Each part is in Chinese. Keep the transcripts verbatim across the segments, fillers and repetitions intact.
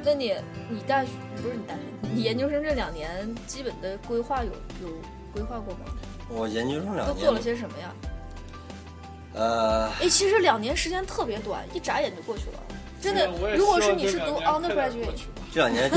那你你大学不是你大学，你研究生这两年基本的规划有有规划过吗？ 我研究生两年都做了些什么呀？ 呃， 哎，其实两年时间特别短，一眨眼就过去了。真的，如果是你是读 undergraduate， 这两年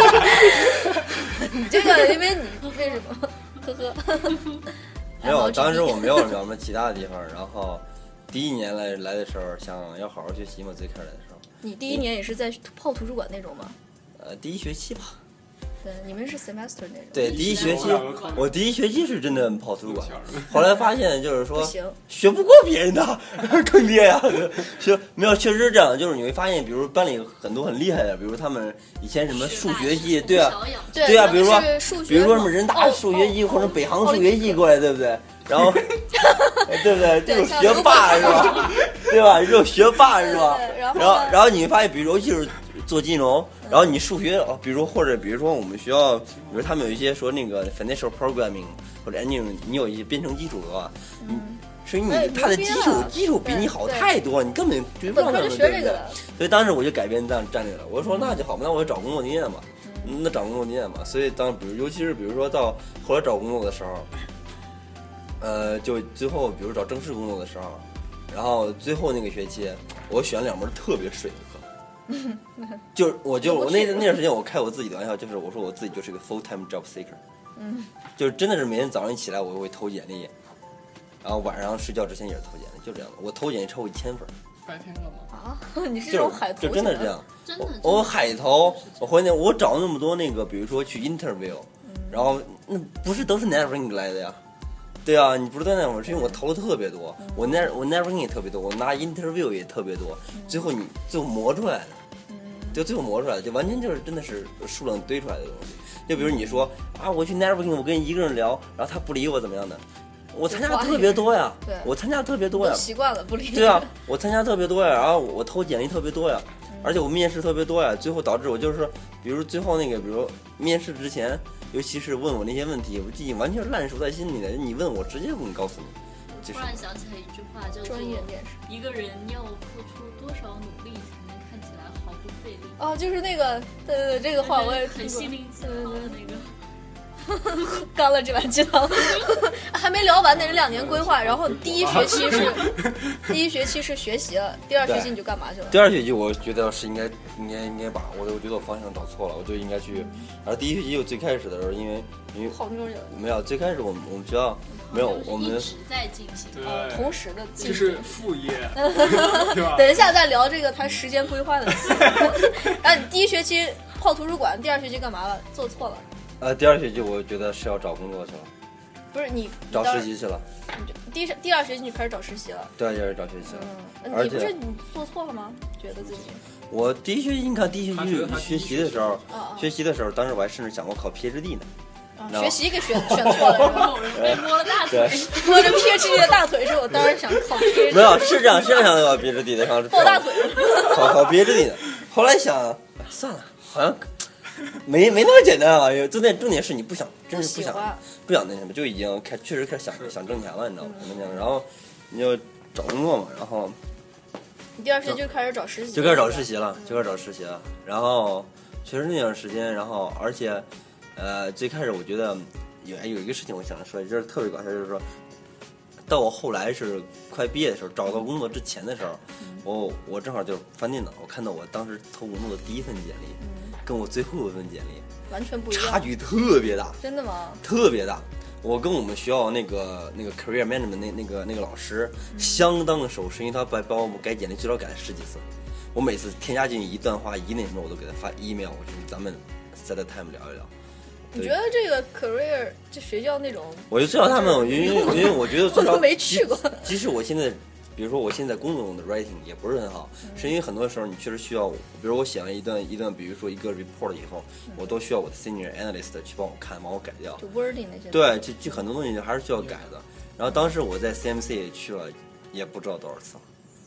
你这个因为你为什么？呵呵。 没有，当时我没有什么其他的地方。然后第一年来来的时候，想要好好学习嘛，最开始来的时候。 你第一年也是在泡图书馆那种吗？ 呃，第一学期吧。 对，你们是 semester 那种。 对，第一学期我第一学期是真的泡图书馆，后来发现就是说学不过别人的，坑爹呀！学没有，确实是这样，就是你会发现，比如班里很多很厉害的，比如他们以前什么数学系，对啊，对啊，比如说比如说什么人大数学系或者北航数学系过来，对不对？然后对不对？这种学霸是吧？对吧？这种学霸是吧？然后然后你会发现，比如尤其是做金融，然后你数学哦，比如或者比如说我们学校，比如他们有一些说那个 financial programming 或者 engineering， 你有一些编程基础的话，嗯，所以你他的基础基础比你好太多，你根本追不上他们，对不对？所以当时我就改变这样战略了，我就说那就好，那我就找工作经验嘛，那找工作经验嘛。所以当比如尤其是比如说到后来找工作的时候，呃，就最后比如找正式工作的时候，然后最后那个学期，我选两门特别水的课。就我就我那那段时间我开我自己的玩笑，就是我说我自己就是个 full time job seeker， 嗯，就是真的是每天早上一起来我会投简历，然后晚上睡觉之前也是投简历，就这样的。我投简历超过一千份。 白天干嘛啊？你是这种海投？ 就真的这样， 真的。 我, 我海投，我回来我找那么多那个，比如说去 interview，、嗯、然后那不是都是 networking 来的呀。对啊，你不是在那会儿，是因为我投的特别多，嗯、我 net 我 networking 也特别多，我拿 interview 也特别多，嗯、最后你最后磨出来的。就最后磨出来的，就完全就是真的是数量堆出来的东西。就比如你说啊，我去 networking， 我跟一个人聊，然后他不理我怎么样的？我参加特别多呀，我参加特别多呀， 习惯了不理。 对啊，我参加特别多呀，然后我投简历特别多呀，而且我面试特别多呀，最后导致我就是说，比如最后那个，比如面试之前，尤其是问我那些问题，我记忆完全烂熟在心里的。你问我，直接我告诉你。 突然想起来一句话，叫做一个人要付出多少努力才能看起来毫不费力。 哦，就是那个，对对对，这个话我也很心灵鸡汤的那个。 干了这碗鸡汤，还没聊完呢。这两年规划，然后第一学期是第一学期是学习了，第二学期你就干嘛去了？ 第二学期我觉得是应该应该应该把我我觉得我方向找错了，我就应该去。然后第一学期我最开始的时候，因为因为好牛人没有最开始我们我们学校没有我们一直在进行， 呃，同时的进行， 这是副业， 对吧？等一下再聊这个他时间规划的。然后你第一学期泡图书馆，第二学期干嘛了？做错了。 呃，第二学期我觉得是要找工作去了， 不是你找实习去了。 第一第二学期你就开始找实习了？ 对，开始找实习了。 嗯，你不是你做错了吗？觉得自己？ 我第一学期，你看第一学期学习的时候，学习的时候，当时我还甚至想过考 P H D 呢。 学习给选选错了，是吧？ 被摸了大腿， 摸着 P H D 的大腿时，我当然想考 P H D。 没有，是这样，是这样考 P H D 的，想抱大腿， 考考 P H D 的。后来想，算了，好像。没没那么简单啊！重点重点是你不想，真是不想，不想那什么，就已经开确实开始想想挣钱了，你知道吗？嗯、然后你就找工作嘛，然后你第二学期就开始找实习， 就开始找实习了，就开始找实习了。然后确实那段时间，然后而且呃，最开始我觉得有有一个事情我想说，就是特别搞笑，就是说到我后来是快毕业的时候，找到工作之前的时候，嗯、我我正好就是翻电脑，我看到我当时投工作的第一份简历。嗯跟我最后一份简历完全不一样， 差距特别大。 真的吗？ 特别大。我跟我们学校那个那个 career management 那那个那个老师、嗯、相当的熟，是因为他把把我们改简历最少改了十几次。我每次添加进一段话一那什么，我都给他发 email， 我就咱们 set a time 聊一聊。 你觉得这个 career 就学校那种？ 我就知道他们，因为因为我觉得最少我都没去过。 即使我现在。比如说我现在工作中的 writing 也不是很好，嗯、是因为很多时候你确实需要，比如我写完一段一段，比如说一个 report 以后，嗯、我都需要我的 senior analyst 去帮我看，帮我改掉。 就 wording 那些。 对，就就很多东西还是需要改的。然后当时我在 C M C 也去了，也不知道多少次了。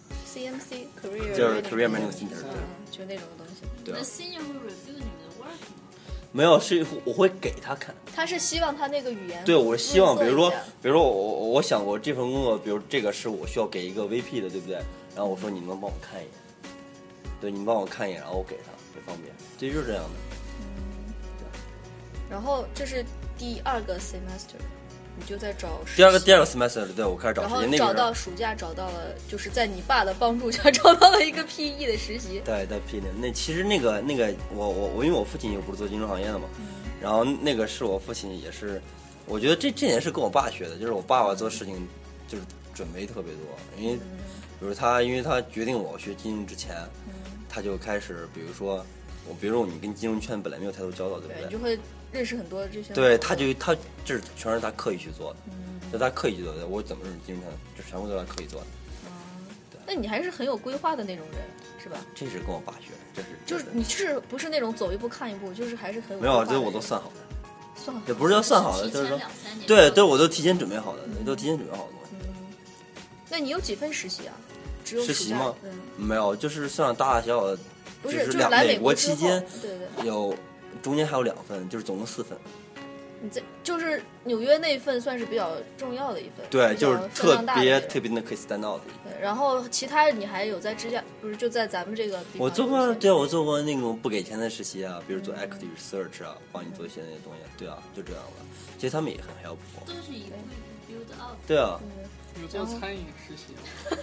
C M C career 就是 career management center， 对，就那种东西。 对。 那 senior 会 review 你们的 work 吗？ 没有，是我会给他看。 他是希望他那个语言。 对，我希望，比如说，比如说我我我想过这份工作，比如这个是我需要给一个 V P 的，对不对？然后我说你能帮我看一眼，对，你帮我看一眼，然后我给他。 也方便，这就是这样的。 嗯，对。然后这是第二个 semester， 你就在找实习。 第二个第二个 semester， 对我开始找实习，那个找到暑假找到了，就是在你爸的帮助下找到了一个 P E 的实习。 对，在 P E 那其实那个那个我我我因为我父亲又不是做金融行业的嘛，嗯、然后那个是我父亲也是，我觉得这这点是跟我爸学的，就是我爸爸做事情就是准备特别多，因为。嗯比如他，因为他决定我学金融之前，嗯、他就开始，比如说我，比如说你跟金融圈本来没有太多交道，对不对？ 对，就会认识很多这些。 对，他就他这全是他刻意去做的，嗯，就他刻意去做的。我怎么认识金融圈，这全部都是他刻意做的。 嗯，对。那你还是很有规划的那种人，是吧？ 这是跟我爸学的，这是就是你是不是那种走一步看一步，就是还是很有没有，这我都算好的， 算好也不是要算好的，就是说，对对，我都提前准备好的，嗯、都提前准备好的。 嗯，那你有几份实习啊？只有实习吗？ 嗯、 没有，就是算大大小小的， 不是就是来美国期间， 对对， 有中间还有两份，就是总共四份。 你在就是纽约那份算是比较重要的一份， 对，就是特别特别的可以 stand out 的一份。 对，然后其他你还有在芝加，不是就在咱们这个地方？ 我做过，对啊，我做过那种不给钱的实习啊，比如做 equity research 啊，帮你做一些那些东西，对啊，就这样的。其实他们也很 helpful。 都是一个 build up。 对啊。 有做餐饮实习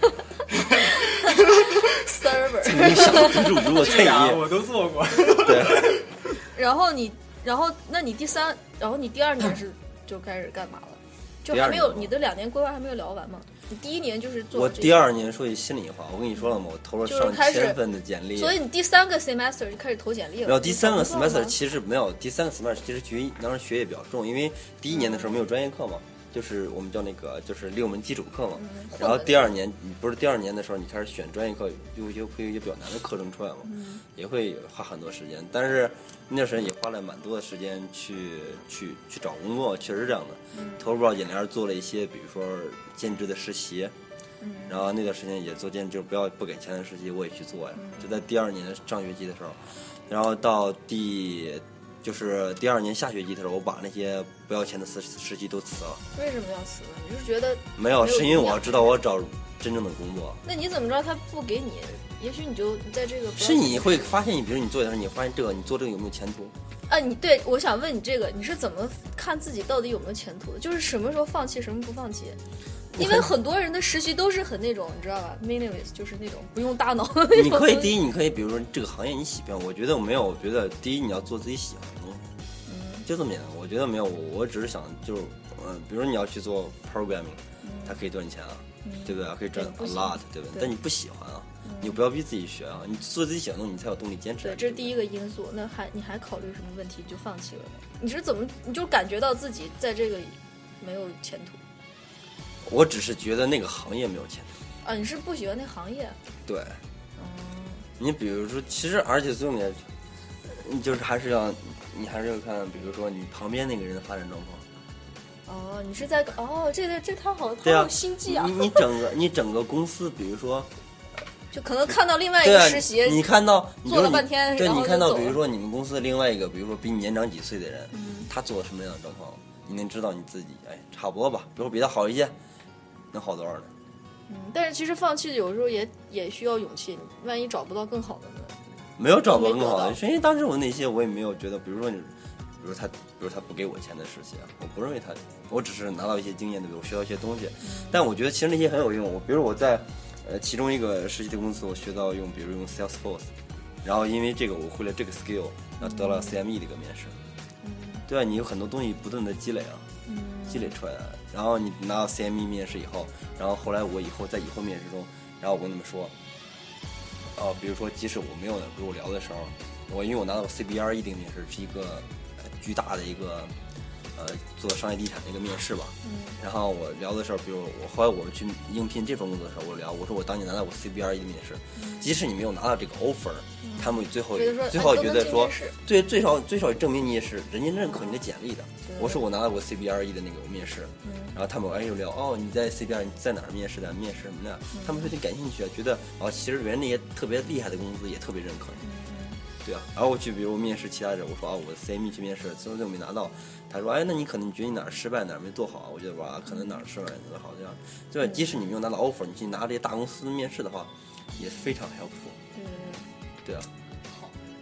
？server。 曾经想入如果餐饮， 我都做过。 对。 然后你，然后那你第三，然后你第二年是就开始干嘛了？就还没有你的两年规划还没有聊完吗？你第一年就是做。 我第二年说句心里话，我跟你说了嘛，我投了上千份的简历， 所以你第三个 semester 就开始投简历了。 没有，第三个 semester 其实没有，第三个 semester 其实学当时学业比较重，因为第一年的时候没有专业课嘛。就是我们叫那个，就是六门基础课嘛，嗯、然后第二年不是第二年的时候，你开始选专业课，就就会有一些比较难的课程出来嘛，嗯、也会花很多时间。但是那时候也花了蛮多的时间去去去找工作，确实这样的。嗯、投了不少简历，做了一些比如说兼职的实习，嗯、然后那段时间也做兼职，不要不给钱的实习我也去做呀。嗯、就在第二年上学期的时候，然后到第。就是第二年下学期的时候，我把那些不要钱的实实习都辞了。 为什么要辞呢？你是觉得没有？是因为我知道我找真正的工作。 那你怎么知道他不给你？也许你就在这个是你会发现，你比如你做的时候，你发现这个你做这个有没有前途？ 啊，你对我想问你这个，你是怎么看自己到底有没有前途的？就是什么时候放弃，什么不放弃？因为很多人的实习都是很那种，你知道吧 ？meaningless 就是那种不用大脑的那种。 你可以第一，你可以比如说这个行业你喜欢，我觉得我没有，我觉得第一你要做自己喜欢的东西，嗯，就这么简单。我觉得没有，我我只是想就是，嗯，比如说你要去做 programming，嗯、它可以赚钱啊，嗯、对不对？可以赚 a lot， 对不对？但你不喜欢啊，嗯、你不要逼自己学啊，你做自己喜欢的东西，你才有动力坚持。 对，这是第一个因素。那还你还考虑什么问题就放弃了？你是怎么你就感觉到自己在这个没有前途？ 我只是觉得那个行业没有前途啊！你是不喜欢那行业？ 对，嗯，你比如说，其实而且最重要，你就是还是要，你还是要看，比如说你旁边那个人的发展状况。哦，你是在哦，这个这他好，他有心计啊！ 你你整个你整个公司，比如说， 就可能看到另外一个实习， 啊、你看到做了半天， 对， 然后你看到比如说你们公司的另外一个，比如说比你年长几岁的人， 嗯、 他做了什么样的状况，你能知道你自己，哎，差不多吧，比如比他好一些。能好多少呢？ 嗯，但是其实放弃有时候也也需要勇气，万一找不到更好的呢？ 没有找不到更好的，是因为当时我那些我也没有觉得，比如说你，比如他，比如他不给我钱的实习啊，我不认为他，我只是拿到一些经验，对不对？我学到一些东西，嗯、但我觉得其实那些很有用。我比如我在呃其中一个实习的公司，我学到用，比如用 Salesforce， 然后因为这个我会了这个 skill， 然后得了 C M E 的一个面试。嗯，对啊，你有很多东西不断的积累啊。 嗯， 积累出来的，然后你拿到 C M E 面试以后，然后后来我以后在以后面试中，然后我跟他们说，哦、呃，比如说即使我没有跟我聊的时候，我因为我拿到 C B R E 这个面试是一个、呃、巨大的一个呃做商业地产的一个面试吧，嗯，然后我聊的时候，比如我后来我去应聘这份工作的时候，我聊我说我当年拿到过 C B R E 的面试，嗯、即使你没有拿到这个 offer，、嗯、他们最后最后觉得说，最最少最少证明你也是人家认可你的简历的。我说我拿到过 C B R E 的那个面试，嗯、然后他们哎又聊哦你在 C B R 你在哪儿面试的面试什么的，嗯、他们说你感兴趣啊，觉得哦其实人那些特别厉害的公司也特别认可你，嗯、对啊。然后我去比如面试其他人，我说啊我 C M E 去面试，最后就没拿到，他说哎那你可能觉得你哪儿失败哪儿没做好，我觉得哇可能哪儿失败做好这样，对吧？即使你没有拿到 offer， 你去拿这些大公司面试的话，也非常 helpful，嗯、对啊。 好，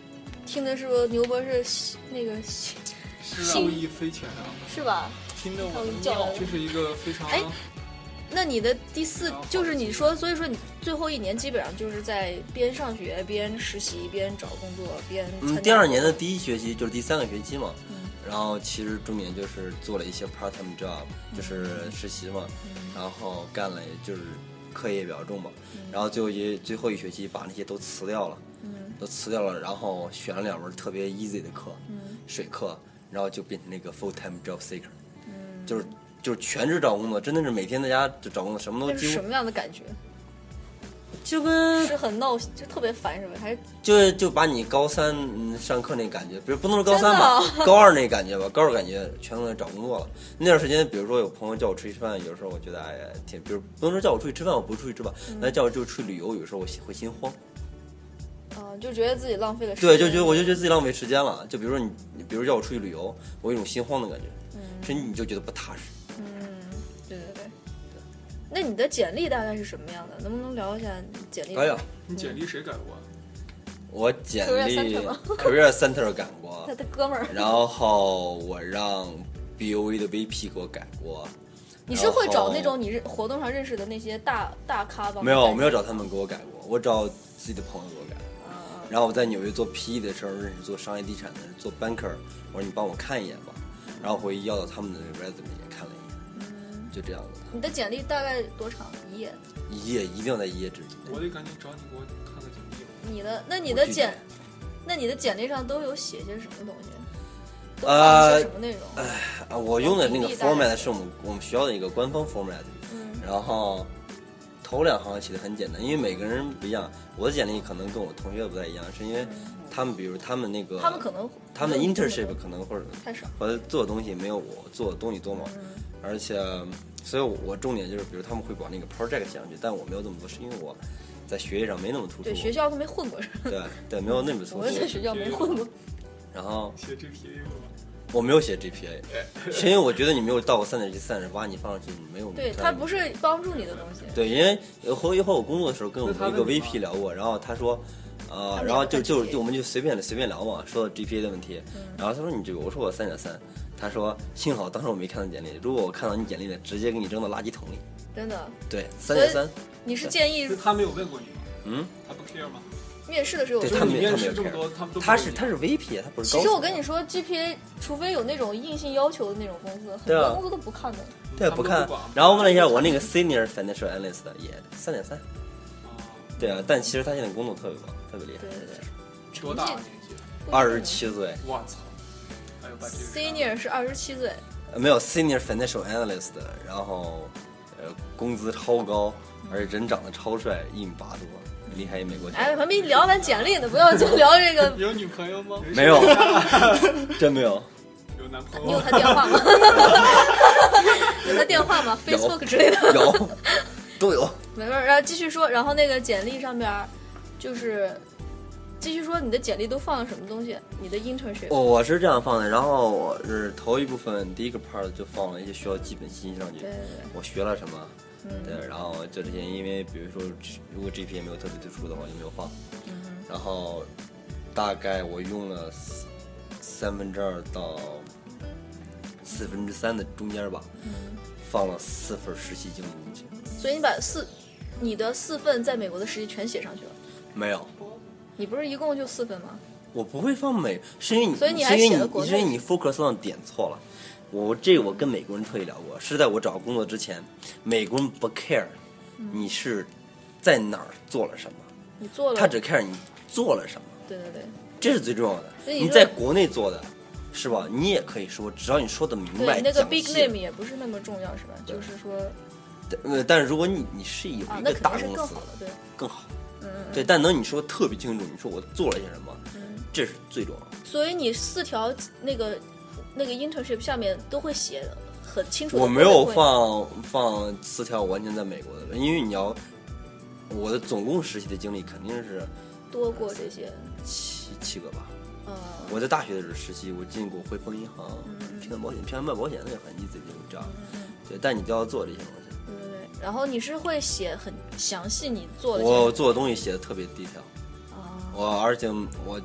听的是不是牛博士那个受益匪浅啊？ 是吧？ 听得我这是一个非常哎。那你的第四就是你说，所以说你最后一年基本上就是在边上学边实习边找工作边嗯，第二年的第一学期就是第三个学期嘛，嗯、然后其实重点就是做了一些 part time job，、嗯、就是实习嘛，嗯、然后干了就是课业比较重嘛，嗯、然后最后一最后一学期把那些都辞掉了，嗯、都辞掉了，然后选了两门特别 easy 的课，嗯、水课，然后就变成那个 full time job seeker，、嗯、就是。就是全职找工作，真的是每天在家就找工作，什么都。 这是什么样的感觉？ 就跟是很闹，就特别烦，是吧？还是就就把你高三嗯上课那感觉，比如不能说高三吧，高二那感觉吧，高二感觉全都在找工作了。那段时间，比如说有朋友叫我出去吃饭，有时候我觉得哎呀挺，比如不能说叫我出去吃饭，我不出去吃饭，那、嗯、叫我就出去旅游，有时候我会心慌。 啊、呃，就觉得自己浪费了时间。 对，就觉得我就觉得自己浪费时间了。就比如说你，你比如叫我出去旅游，我有一种心慌的感觉，嗯，甚至你就觉得不踏实。 嗯，对对对。那你的简历大概是什么样的？能不能聊一下简历？ 哎呀， 你简历谁改过？ 我简历 Career Center 改过， 他的哥们儿。 然后我让 B O A 的 V P 给我改过。 你是会找那种你活动上认识的那些大大咖帮？ 没有，我没有找他们给我改过，我找自己的朋友给我改。啊、然后我在纽约做 P E 的时候认识做商业地产的，做 banker， 我说你帮我看一眼吧，然后回去要到他们的 resume 也看了一眼，嗯，就这样子。 你的简历大概多长？一页？ 一页，一定要在一页之内。 我得赶紧找你给我看个简历。 你的那你的简，那你的简历上都有写些什么东西？ 呃， 什么内容？ 哎，我用的那个 format 是我们我们学校的一个官方 format，嗯，然后头两行写的很简单，因为每个人不一样，我的简历可能跟我同学不太一样，是因为他们比如他们那个他们可能他们的 internship 可能或者太少， 或者做的东西没有我做的东西多嘛，嗯、而且所以我重点就是比如他们会把那个 project 写上去，但我没有这么多，是因为我在学业上没那么突出， 对学校都没混过， 对对，没有那么突出， 我在学校没混过。 然后写 G P A 我没有写 G P A， 是因为我觉得你没有到过三点七、三点八，你放上去你没有。 对，它不是帮助你的东西。 对，因为后以后我工作的时候跟我们一个 V P 聊过，然后他说，呃，然后就就就我们就随便随便聊嘛，说到 G P A 的问题，嗯、然后他说你这个，我说我三点三，他说幸好当时我没看到简历，如果我看到你简历了，直接给你扔到垃圾桶里。 真的？ 对，三点三。 你是建议？ 他没有问过你吗？ 嗯， 他不 care 吗？ 面试的时候， 对他没面试这么多，他们都他是他是 V P， 他不是高。 其实我跟你说 ，G P A 除非有那种硬性要求的那种公司，很多公司都不看的。 对，不看。然后问了一下我那个 Senior Financial Analyst 也三点三。对啊，但其实他现在工作特别棒，特别厉害。 对对对。 多大年纪？ 二十七岁。 我操！还有把这个。 Senior 是二十七岁。 没有 Senior Financial Analyst， 然后呃工资超高，而且人长得超帅，一米八多。厉害，美国。 哎，还没聊完简历呢，不要就聊这个。 有女朋友吗？ 没有，真没有。 有男朋友？ 你有他电话吗？有他电话吗 ？Facebook 之类的。 有，都有。 没事，然后继续说，然后那个简历上边就是继续说你的简历都放了什么东西？你的 internship。 哦，我是这样放的，然后我是头一部分第一个 part 就放了一些学校基本信息上去， 对对对， 我学了什么。 嗯、 对，然后就这些，因为比如说，如果 G P A 没有特别突出的话，就没有放。 嗯、 然后大概我用了三分之二到四分之三的中间吧， 嗯、 放了四份实习经历进去。 所以你把四你的四份在美国的实习全写上去了？ 没有。 你不是一共就四份吗？ 我不会放美，是因为你， 所以你还写了国内， 是因为你 focus 上点错了。我这个我跟美国人特意聊过，是在我找工作之前，美国人不 care 你是在哪儿做了什么， 你做了， 他只 care 你做了什么。 对对对， 这是最重要的。 你, 你在国内做的，是吧？你也可以说，只要你说的明白， 对那个 big name 也不是那么重要，是吧？就是说， 呃，但是如果你你是有一个大公司， 更好对， 更好。 嗯， 对，但能你说特别清楚，你说我做了些什么， 嗯， 这是最重要的。 所以你四条那个。那个 internship 下面都会写很清楚的。 我没有放放四条完全在美国的，因为你要我的总共实习的经历肯定是多过这些七七个吧。 呃， 我在大学的时候实习，我进过汇丰银行，平安保险，平安卖保险那个很 easy 的这样。对，但你就要做这些东西。 对对对。然后你是会写很详细你做的。 我做的东西写的特别低调。 啊。 我而且我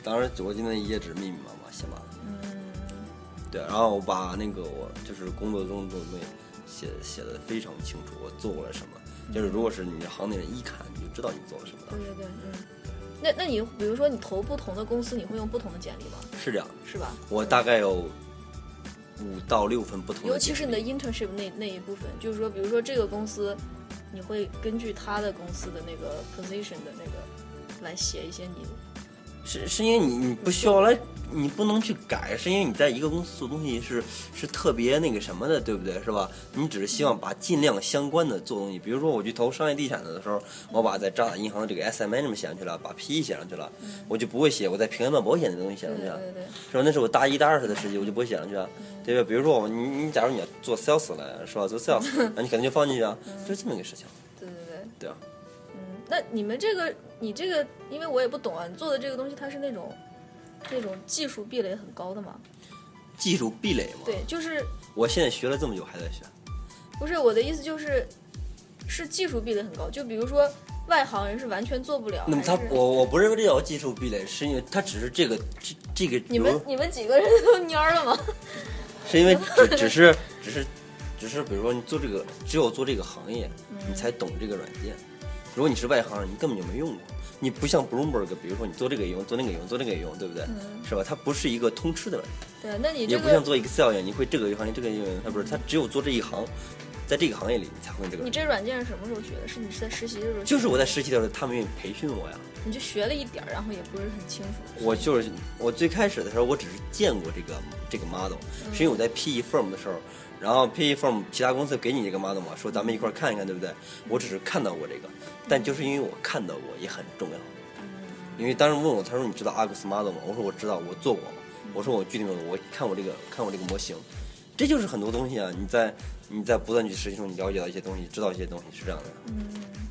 当时我今天也只密密麻麻写完了。嗯，对，然后我把那个我就是工作中的东西写写的非常清楚，我做了什么。嗯、就是如果是你行内人一看，你就知道你做了什么。 对对对，嗯。那那你比如说你投不同的公司，你会用不同的简历吗？ 是这样， 是吧？ 我大概有五到六份不同的简历， 尤其是你的 internship 那那一部分，就是说，比如说这个公司，你会根据他的公司的那个 position 的那个来写一些你。 是是因为你你不需要来，你不能去改，是因为你在一个公司做东西是是特别那个什么的，对不对？是吧？你只是希望把尽量相关的做东西，比如说我去投商业地产的时候，我把在渣打银行的这个 S M M 写上去了，把 P E 写上去了，嗯、我就不会写我在平安办保险的东西写上去了， 对对对， 是吧？那是我大一大二时的事情，我就不会写上去了，嗯、对吧？比如说我你你假如你要做 sales 来，是吧？做 sales， 那你肯定就放进去啊，嗯、就是这么一个事情。 对对对， 对啊。 嗯，那你们这个你这个，因为我也不懂啊，你做的这个东西它是那种。那种技术壁垒很高的吗？ 技术壁垒吗？ 对，就是我现在学了这么久还在学。 不是我的意思，就是是技术壁垒很高。就比如说外行人是完全做不了。 那么他我我不认为这叫技术壁垒，是因为他只是这个这这个。 你们你们几个人都蔫了吗？ 是因为只只是只是只是比如说你做这个，只有做这个行业，嗯、你才懂这个软件。如果你是外行人，你根本就没用过。你不像 Bloomberg， 比如说你做这个也用，做那个也用，做那个也用，对不对？嗯、是吧？它不是一个通吃的软件。对，那你、这个、 也不像做 Excel 一样，你会这个行业这个用，它不是，它只有做这一行，在这个行业里你才会这个。 你这软件是什么时候学的？是你是在实习的时候？ 就是我在实习的时候，他们愿意培训我呀。 你就学了一点，然后也不是很清楚。 我就是我最开始的时候，我只是见过这个这个 model，、嗯、是因为我在 P E firm 的时候。然后 P E firm 其他公司给你这个 model 嘛，说咱们一块看一看，对不对？我只是看到过这个，但就是因为我看到过也很重要。因为当时问我，他说你知道 Argus model 吗？我说我知道，我做过。我说我具体没有，我看我这个看我这个模型，这就是很多东西啊。你在你在不断去实习中，你了解到一些东西，知道一些东西，是这样的。 嗯。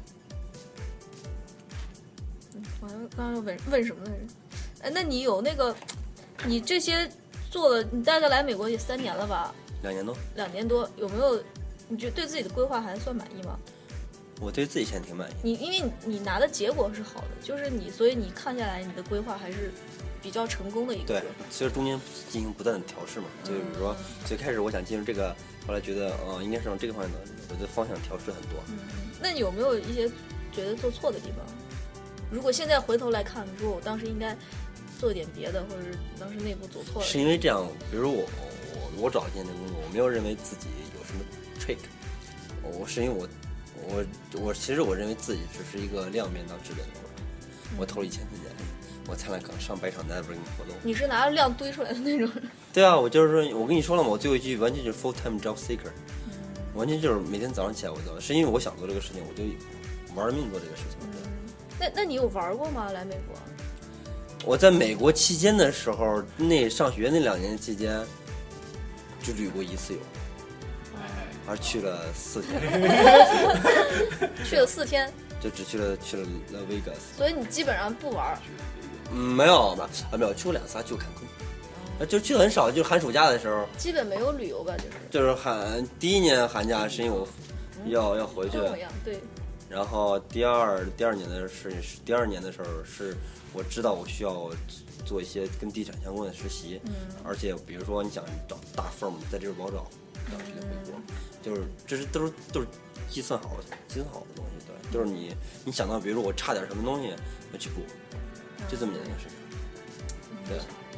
我刚刚问问什么来着？哎，那你有那个，你这些做了，你大概来美国也三年了吧？ 两年多， 两年多，有没有？你觉得对自己的规划还算满意吗？ 我对自己现在挺满意。 你因为你拿的结果是好的，就是你，所以你看下来，你的规划还是比较成功的一个规划。 对，其实中间进行不断的调试嘛，就比如说、嗯、最开始我想进入这个，后来觉得呃应该是往这个方向的，我的方向调试很多。 嗯，那你有没有一些觉得做错的地方？如果现在回头来看，你说我当时应该做一点别的，或者是当时内部走错了。 是因为这样，比如我。我找一件这工作，我没有认为自己有什么 trick， 我是因为我，我我其实我认为自己只是一个量变到质变的过程。嗯、我投了一千份简历，我才来刚上百场 networking 活动。 你是拿着量堆出来的那种？ 对啊，我就是说，我跟你说了嘛，我最后一句完全就是 full time job seeker，、嗯、完全就是每天早上起来我做，是因为我想做这个事情，我就玩命做这个事情。 嗯、那那你有玩过吗？来美国？ 我在美国期间的时候，那上学那两年期间。只旅过一次游，而去了四天， 去了四天， 就只去了去了 Las Vegas， 所以你基本上不玩。 嗯，没有吧？啊，没有，去过两次，就坎昆，嗯、就去的很少，就是寒暑假的时候， 基本没有旅游吧，就是。 就是寒第一年寒假是因为我要、嗯、要回去， 跟我一样，对。 然后第二第二年的是第二年的时候是我知道我需要。做一些跟地产相关的实习，嗯，而且比如说你想找大 firm， 在这儿不好找，找这个回国，嗯、就是这是都是都是计算好计算好的东西，对，就是你你想到，比如说我差点什么东西，我去补，就这么简单的事情，嗯、对。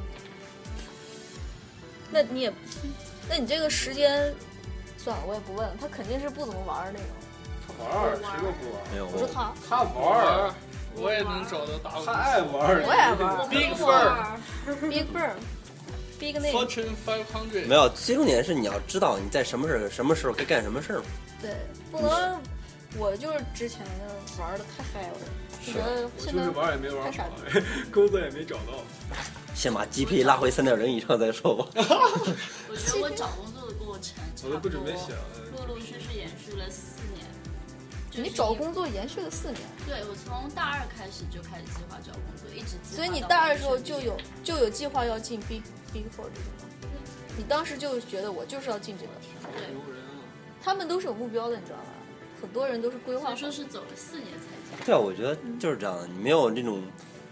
那你也，那你这个时间，算了，我也不问了，他肯定是不怎么玩那种。 他玩，谁都不玩。 没有， 我说他， 他玩。我也能找到大，他爱玩， 我也玩 ，Big Firm，Big Firm，Big Name，Fortune five hundred。 没有，最重点是你要知道你在什么事什么时候该干什么事儿。 对，不能，我就是之前玩的太嗨了，觉得现在玩也没玩好，工作也没找到。 先把 G P A 拉回三点零以上再说吧。 我觉得我找工作的过程， 我都不准备写了， 陆陆续续延续了四年。 你找工作延续了四年？ 对，我从大二开始就开始计划找工作，一直计划。 所以你大二的时候就有就有计划要进 Big Big Four 这种吗？你当时就觉得我就是要进这个。 对， 他们都是有目标的，你知道吧？很多人都是规划。 所以说是走了四年才进。 对啊，我觉得就是这样的。你没有这种，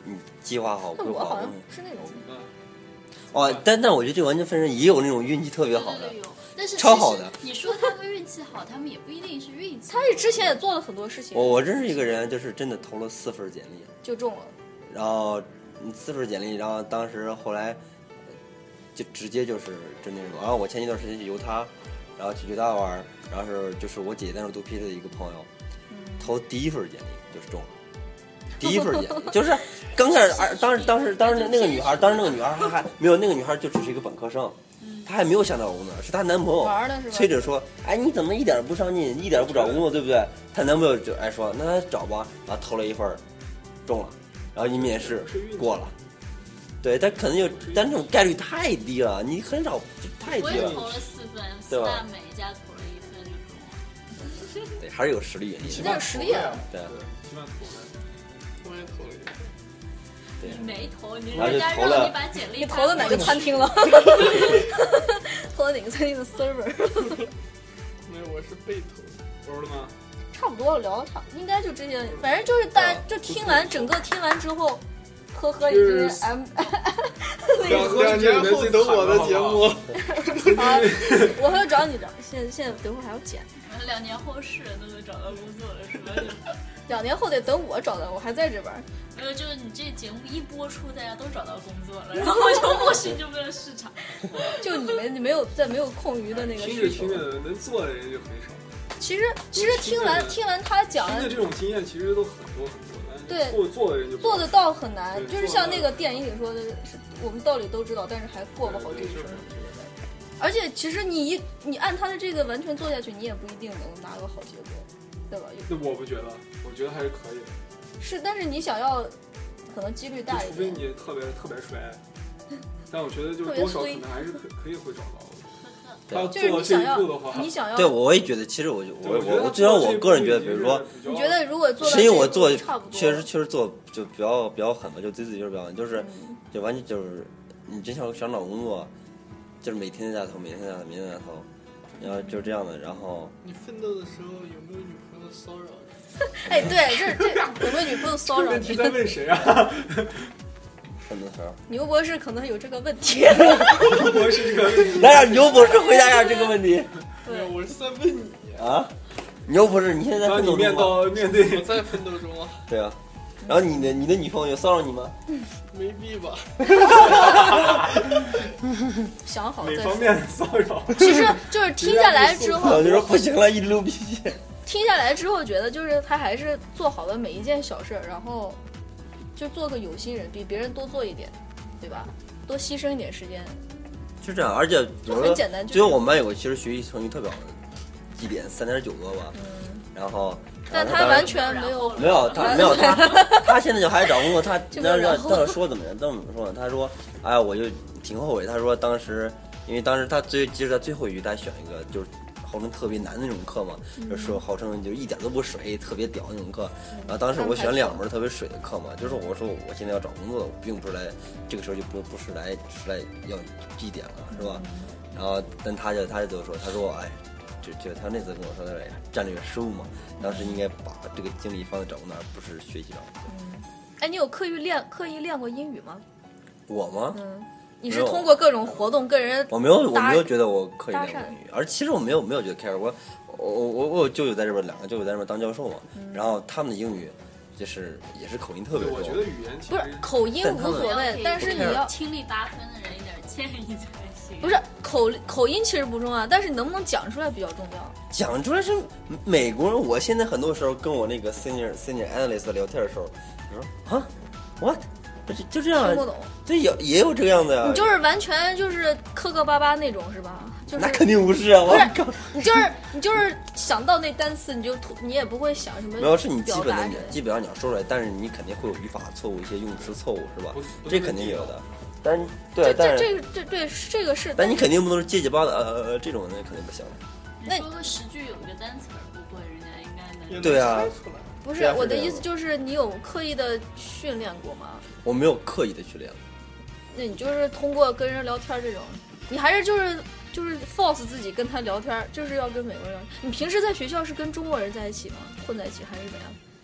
你计划好规划好。 我好像是那种。 哦，但但我觉得这完全分人，也有那种运气特别好的， 对对对有，但是超好的。 你说他们运气好，他们也不一定是运气。 他是之前也做了很多事情。 我我认识一个人，就是真的投了四份简历就中了， 然后四份简历，然后当时后来就直接就是就那种。然后我前一段时间去犹他，然后去犹他玩，然后是就是我姐姐在那读 P 的一个朋友，嗯、投第一份简历就是中了。第一份简历就是刚开始，当时当时当时那个女孩，当时那个女孩她还没有，那个女孩就只是一个本科生，她还没有想找工作，是她男朋友催着说，哎，你怎么一点不上进，一点不找工作，对不对？她男朋友就哎说，那他找吧，然后投了一份，中了，然后一面试过了，对，但可能就但这种概率太低了，你很少太低了。 我也投了四份，四大每一家投了一份就中了。 对，还是有实力， 你有实力啊， 对。 起码投了。我也投了一份， 你没投，你人家让你把简历， 你投了哪个餐厅了？投了哪个餐厅的 server？ 没有，我是被投，投了吗？ 差不多聊差，应该就这些，反正就是大家就听完整个听完之后，呵呵，已经 M 两两年后最懂我的节目。 好，我还要找你找，现在现在等会儿还要剪。 两年后是都能找到工作了，是吧？ 两年后得等我找到，我还在这边。 没有，就是你这节目一播出，大家都找到工作了，然后就莫信就没有市场。 就你们，你没有在没有空余的那个需求。 听着听着，能做的人就很少。 其实其实听完听完他讲的这种经验，其实都很多很多。 对， 做做的人就做得到很难，就是像那个电影里说的，是我们道理都知道，但是还过不好这一生。而且其实你一你按他的这个完全做下去，你也不一定能拿个好结果，对吧？ 那我不觉得，我觉得还是可以的。 是，但是你想要，可能几率大一点。 除非你特别特别衰，但我觉得就是多少可能还是可可以会找到的。他就是你想要，你想要。 对，我也觉得，其实我我我我至少我个人觉得，比如说， 你觉得如果做， 是因为我做确实确实做就比较比较狠吧，就对自己就是比较狠，就是就完全就是你真想想找工作。就是每天在投，每天在投，每天在投，然后就这样的。然后你奋斗的时候有没有女朋友骚扰你？ 哎，对，这这有没有女朋友骚扰你？ 你在问谁啊？ 奋斗的时候， 牛博士可能有这个问题。 牛博士这个问题， 来让牛博士回答一下这个问题。 对，我是在问你啊，牛博士，你现在在奋斗中吗？面对，我在奋斗中啊。 对啊。然后你的你的女朋友有骚扰你吗？ 没必吧。 想好了再说。 哪方面的骚扰？ 其实就是听下来之后， 我就说不行了，一直流鼻血。 听下来之后，觉得就是他还是做好了每一件小事，然后就做个有心人，比别人多做一点，对吧？多牺牲一点时间。 就这样，而且就很简单。 最后我们班有个其实学习成绩特别好的，绩点三点九个吧，嗯，然后。 但他完全没有没有他没有他他现在就还找工作，他那让他说怎么样？怎么说呢？他说：“哎，我就挺后悔。”他说当时因为当时他最其实他最后一句他选一个就是号称特别难的那种课嘛，嗯、就说号称就一点都不水，特别屌那种课。然后当时我选两门特别水的课嘛，就是我说我现在要找工作，我并不是来这个时候就不不是来是来要绩点了，是吧？然后但他就他就说他说哎。就就他那次跟我说的战略失误嘛，当时应该把这个精力放在找工作，而不是学习上。 嗯，哎，你有刻意练刻意练过英语吗？ 我吗？ 嗯，你是通过各种活动跟人我没有我没有觉得我刻意练过英语，而其实我没有没有觉得 care 我我我我有舅舅在这边，两个舅舅在这边当教授嘛，嗯、然后他们的英语就是也是口音特别重。 我觉得语言不是口音无所谓，但是你要听力八分的人一点建议才。 不是口口音其实不重要，但是你能不能讲出来比较重要。 讲出来是美国人，我现在很多时候跟我那个 senior senior analyst 聊天的时候，我说啊 what 就就这样， 听不懂。 对，有也有这个样子呀。 你就是完全就是磕磕巴巴那种是吧？就是那肯定不是啊！ 不是你就是你就是想到那单词你就你也不会想什么。 没有，是你基本的你基本上你要说出来，但是你肯定会有语法错误，一些用词错误是吧？这肯定有的。但是对，但是这这这对这个是， 但你肯定不能是结结巴的呃这种，那肯定不行。 你说个十句有一个单词不会，人家应该能对啊。 不是我的意思，就是你有刻意的训练过吗？ 我没有刻意的训练。 那你就是通过跟人聊天这种，你还是就是就是 force 自己跟他聊天，就是要跟美国人。你平时在学校是跟中国人在一起吗？混在一起还是怎样？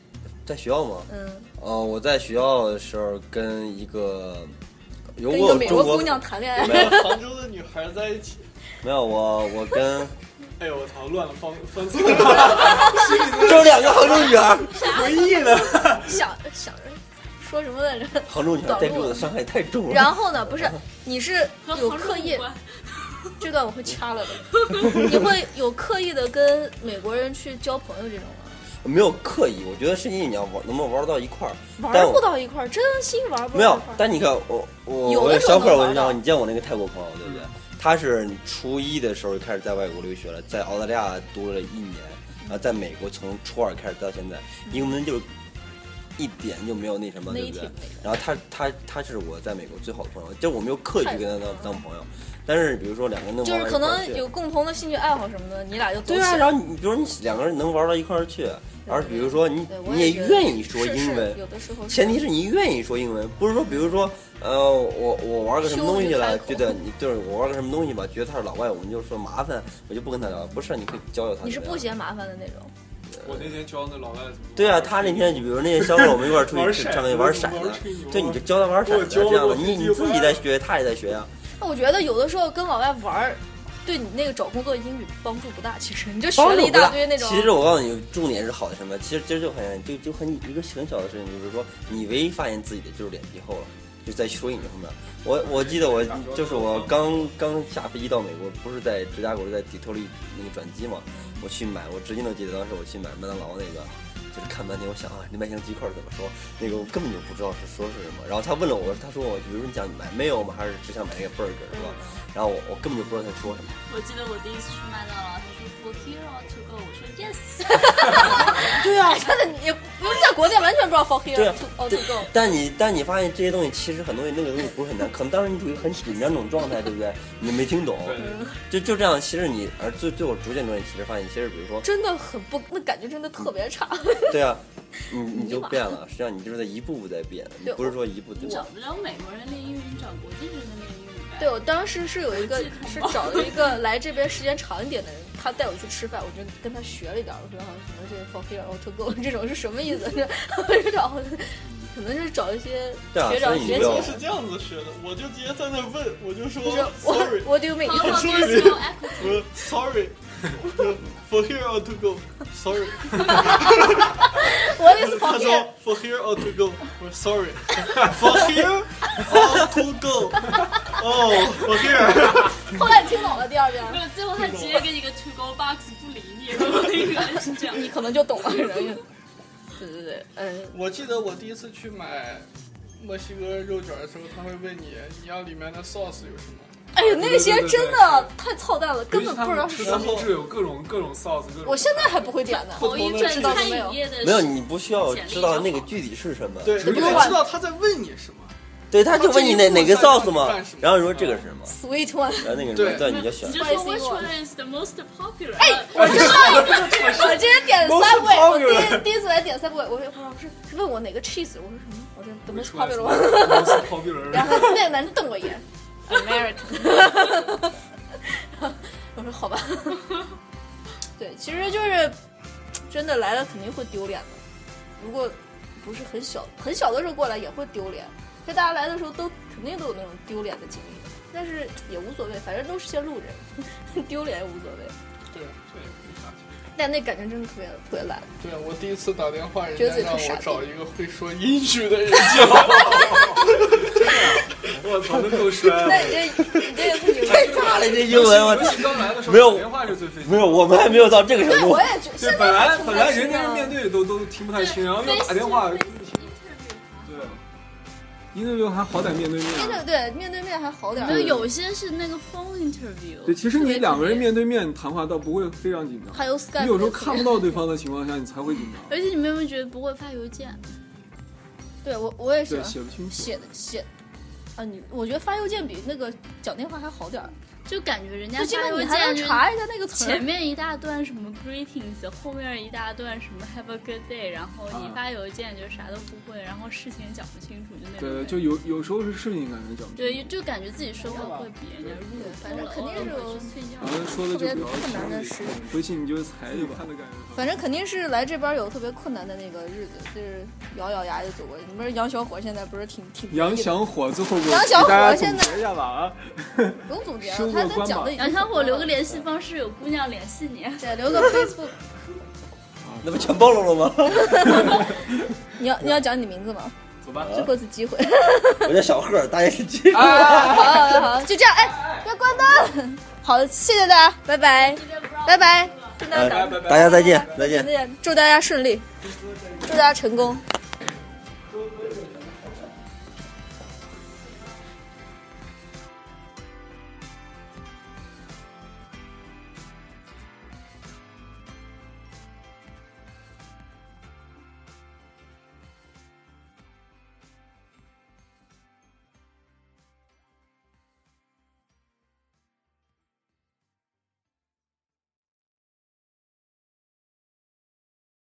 在学校吗？ 嗯。 哦、呃，我在学校的时候跟一个有跟一个美国姑娘谈恋爱， 没有杭州的女孩在一起。 没有，我我跟。 哎呦我操，乱了方分寸了， 就两个杭州女孩， 回忆呢， 想想着说什么来着？ 杭州女孩带给我的伤害太重了。 然后呢，不是你是有刻意，这段我会掐了的。你会有刻意的跟美国人去交朋友这种吗？ 没有刻意，我觉得是因为你要玩，能不能玩到一块儿？ 玩不到一块儿，真心玩不到一块儿。 没有，但你看我我我小会儿文章，你见我那个泰国朋友对不对？他是初一的时候就开始在外国留学了，在澳大利亚读了一年，然后在美国从初二开始到现在，英文就一点就没有那什么，对不对？然后他他他是我在美国最好的朋友，就我没有刻意去跟他当当朋友，但是比如说两个人能就是可能有共同的兴趣爱好什么的，你俩就走起来。 对啊，然后你比如说你两个人能玩到一块儿去。而比如说你你也愿意说英文， 有的时候前提是你愿意说英文，不是说比如说呃我我玩个什么东西了，觉得你就是我玩个什么东西吧，觉得他是老外，我们就说麻烦，我就不跟他聊。不是，你可以教教他。 你是不嫌麻烦的那种。 我那天教那老外怎么。 对啊，他那天就比如那些小伙我们一块出去上面玩骰子，对，你就教他玩骰子这样的，你你自己在学，他也在学啊。 那我觉得有的时候跟老外玩。对你那个找工作英语帮助不大，其实你就学了一大堆那种。 其实我告诉你，重点是好的什么？其实其实就很就就很一个很小的事情，就是说你唯一发现自己的就是脸皮厚了，就在说英语方面。我我记得我就是我刚刚下飞机到美国，不是在芝加哥，是在底特律那个转机嘛，我去买，我至今都记得当时我去买麦当劳那个。就是看半天，我想啊，那麦香鸡块怎么说？那个我根本就不知道是说是什么。然后他问了我，他说我，比如说你想买没有吗？还是只想买那个 burger 是吧？然后我我根本就不知道他说什么。 我记得我第一次去麦当劳，他说 for here or to go， 我说 yes。 对啊，真的你不是在国内完全不知道 for here or to go。 但你但你发现这些东西其实很多那个东西不是很难，可能当时你处于很紧张那种状态，对不对？你没听懂，就就这样。其实你而最最后逐渐逐渐，其实发现其实比如说真的很不，那感觉真的特别差。 对啊，你你就变了，实际上你就是在一步步在变，你不是说一步就。 你找不了美国人练英语，你找国际人的练英语呗。 对，我当时是有一个是找了一个来这边时间长一点的人，他带我去吃饭，我就跟他学了一点，我说什么这个 for here or to go 这种是什么意思？我就找，可能是找一些学长学姐。 是这样子学的，我就直接在那问，我就说 sorry， what do you mean？ 我 sorry。For here or to go? Sorry. What is for here? For here or to go? Sorry. For here or to go? Oh, for here. 后来听懂了第二遍。 没有，最后他直接给你个 to go box 不理你，我以为是这样。 你可能就懂了，人家。对对对，嗯。 我记得我第一次去买墨西哥肉卷的时候，他会问你，你要里面的 sauce 有什么？ 哎呀，那些真的太操蛋了，根本不知道是什么。 是有各种各种 sauce， 各种。 我现在还不会点呢。 头一阵餐饮业的没有，你不需要知道那个具体是什么。 对，你不知道他在问你什么。 对，他就问你哪哪个 sauce 嘛，然后你说这个是什么 ？Sweet one。 然后那个人对，你就选。 你就说 which one is the most popular？ 哎，我知道，我今天点 Subway， 我第一第一次来点 Subway， 我说我是问我哪个 cheese， 我说什么？我说 the most popular one。然后那个男的瞪我一眼。American， 我说好吧，对，其实就是真的来了肯定会丢脸的，如果不是很小很小的时候过来也会丢脸，所以大家来的时候都肯定都有那种丢脸的经历，但是也无所谓，反正都是些路人，丢脸也无所谓。 对，这也没啥。 但那感觉真的特别特别懒。 对，我第一次打电话，人家让我找一个会说英语的人教。 我操，那够帅！ 那你这你这个不太差了，这英文我刚来的时候没有电话是最费劲。 没有，我们还没有到这个程度。 我也觉得， 本来本来人跟人面对都都听不太清，然后要打电话。对。interview 还好歹面对面、 啊，对，面对面还好点。 没有，有些是那个 phone interview。 对，其实你两个人面对面谈话倒不会非常紧张。 还有 Skype， 你有时候看不到对方的情况下，你才会紧张。 而且你们有没有觉得不会发邮件？ 对我，我也是写不清楚， 写的写啊，你我觉得发邮件比那个讲电话还好点儿。 就感觉人家最起码你还能查一下那个词， 前面一大段什么 greetings， 后面一大段什么 have a good day， 然后你发邮件就啥都不会，然后事情讲不清楚，就那种。 对，就有有时候是事情感觉讲不清楚。 对，就感觉自己说话会比人家入了， 反正肯定是有然后说的就比较困难的事。 回去你就猜就吧， 反正肯定是来这边有特别困难的那个日子，就是咬咬牙就走过去。你们杨小伙现在不是挺挺杨小伙最后杨小伙现在一下吧啊， 不用总结了，他他讲的已经。 杨小伙留个联系方式，有姑娘联系你。 对，留个 Facebook。 那不全暴露了吗？ 你要你要讲你名字吗？ 走吧， 最后一次机会。 我叫小贺，大家是记住。 好好好，就这样，哎，别关灯。好，谢谢大家，拜拜，拜拜，跟大家大家再见，再见， 再见，祝大家顺利，祝大家成功。